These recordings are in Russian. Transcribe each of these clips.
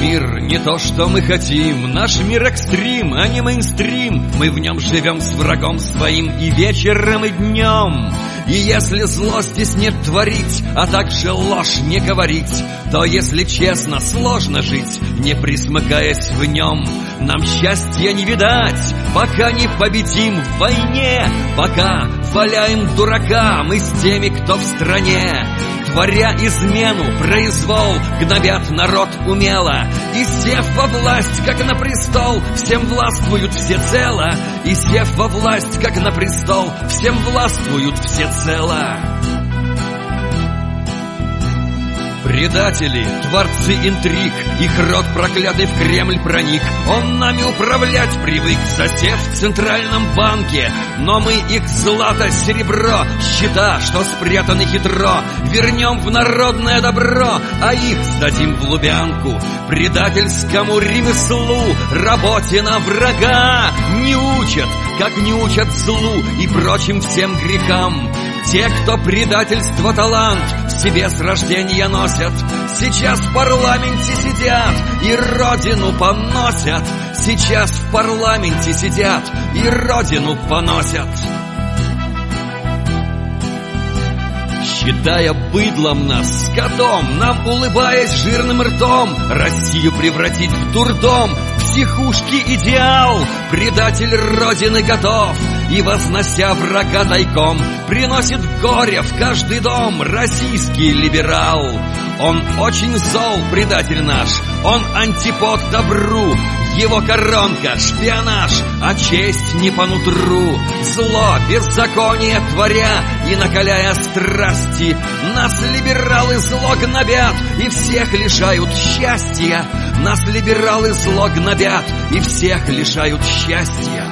мир не то, что мы хотим. Наш мир экстрим, а не мейнстрим. Мы в нем живем с врагом своим и вечером, и днем. И если зло здесь не творить, а также ложь не говорить, то, если честно, сложно жить, не присмыкаясь в нем. Нам счастья не видать, пока не победим в войне, пока валяем дурака мы с теми, кто в стране. Творя измену, произвол, гнобят народ умело, и сев во власть, как на престол, всем властвуют всецело. И сев во власть, как на престол, всем властвуют всецело. Предатели, творцы интриг, их род проклятый в Кремль проник. Он нами управлять привык, засев в Центральном банке. Но мы их злато, серебро, счета, что спрятаны хитро, вернем в народное добро, а их сдадим в Лубянку. Предательскому ремеслу, работе на врага не учат, как не учат злу и прочим всем грехам. Те, кто предательство талант в себе с рождения носят, сейчас в парламенте сидят и родину поносят. Сейчас в парламенте сидят и родину поносят. Считая быдлом нас, скотом, нам улыбаясь жирным ртом, Россию превратить в дурдом, в психушки идеал. Предатель Родины готов и, вознося врага тайком, приносит горе в каждый дом российский либерал. Он очень зол, предатель наш, он антипод добру. Его коронка — шпионаж, а честь не по нутру. Зло, беззаконие творя и накаляя страсти, нас либералы зло гнобят и всех лишают счастья. Нас либералы зло гнобят и всех лишают счастья.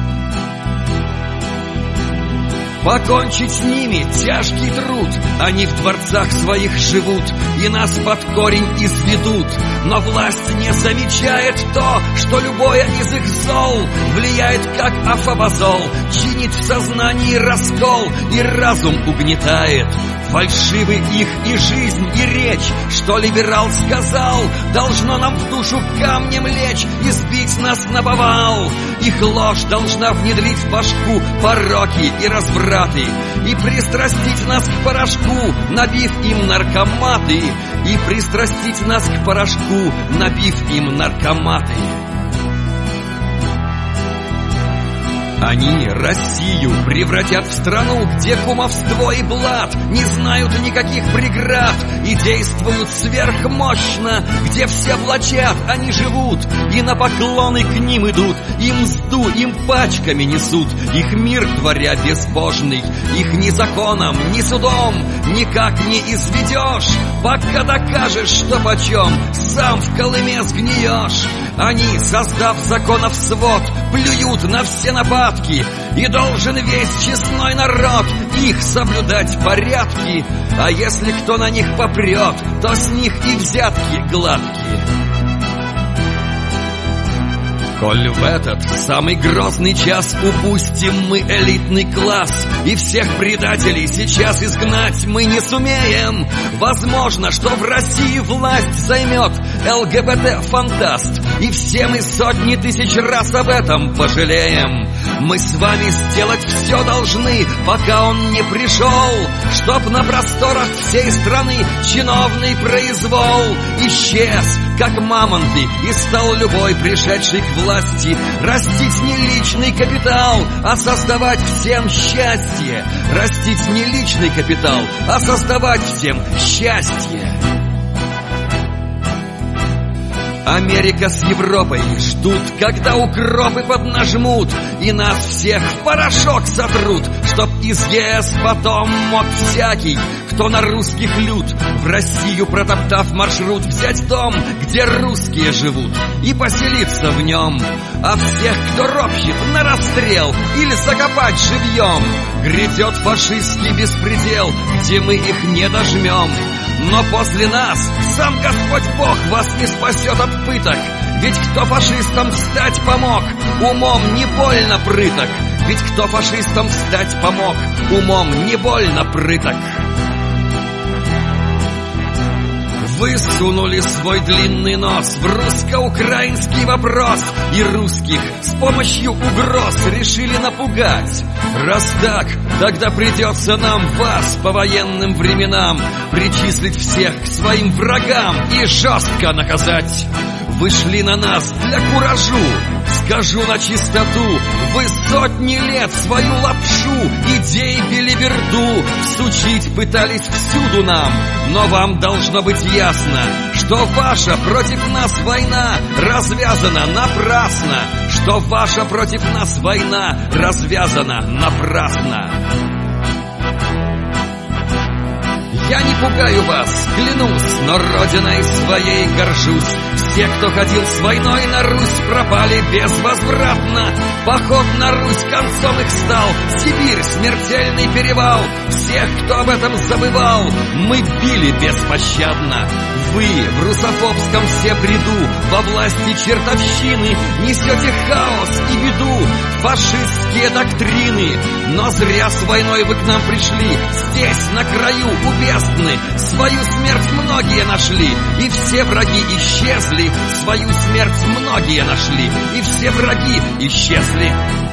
Покончить с ними тяжкий труд, они в дворцах своих живут и нас под корень изведут. Но власть не замечает то, что любое из их зол влияет как афобазол, чинит в сознании раскол и разум угнетает. Фальшивы их и жизнь, и речь, что либерал сказал, должно нам в душу камнем лечь и сбить нас наповал. Их ложь должна внедрить в башку пороки и развраты и пристрастить нас к порошку, набив им наркоматы. И пристрастить нас к порошку, набив им наркоматы. Они Россию превратят в страну, где кумовство и блат не знают никаких преград и действуют сверхмощно, где все влачат, они живут и на поклоны к ним идут, и мзду им пачками несут. Их мир творя безбожный, их ни законом, ни судом никак не изведешь, пока докажешь, что почем, сам в Колыме сгниешь. Они, создав законов свод, плюют на все нападки, и должен весь честной народ их соблюдать порядки. А если кто на них попрет, то с них и взятки гладкие. Коль в этот самый грозный час упустим мы элитный класс, и всех предателей сейчас изгнать мы не сумеем, возможно, что в России власть займет ЛГБТ-фантаст, и все мы сотни тысяч раз об этом пожалеем. Мы с вами сделать все должны, пока он не пришел, чтоб на просторах всей страны чиновный произвол исчез, как мамонты, и стал любой пришедший к власти растить не личный капитал, а создавать всем счастье. Растить не личный капитал, а создавать всем счастье. Америка с Европой ждут, когда укропы поднажмут и нас всех в порошок сотрут, чтоб из ЕС потом мог всякий, кто на русских лют, в Россию протоптав маршрут, взять дом, где русские живут, и поселиться в нем. А всех, кто ропщет, на расстрел или закопать живьем. Грядет фашистский беспредел, где мы их не дожмем. Но после нас сам Господь Бог вас не спасет от пыток, ведь кто фашистам встать помог, умом не больно прыток. Ведь кто фашистам встать помог, умом не больно прыток. Вы сунули свой длинный нос в русско-украинский вопрос и русских с помощью угроз решили напугать. Раз так, тогда придется нам вас по военным временам причислить всех к своим врагам и жестко наказать. Вы шли на нас для куражу, скажу на чистоту, вы сотни лет свою лапшу идей белиберду всучить пытались всюду нам, но вам должно быть ясно, что ваша против нас война развязана напрасно, что ваша против нас война развязана напрасно. Я не пугаю вас, клянусь, но родиной своей горжусь. Все, кто ходил с войной на Русь, пропали безвозвратно. Поход на Русь концом их стал, Сибирь, смертельный перевал. Всех, кто об этом забывал, мы били беспощадно. Вы в русофобском все бреду во власти чертовщины несете хаос и беду, фашистские доктрины. Но зря с войной вы к нам пришли, здесь, на краю у бездны, свою смерть многие нашли, и все враги исчезли. Свою смерть многие нашли, и все враги исчезли.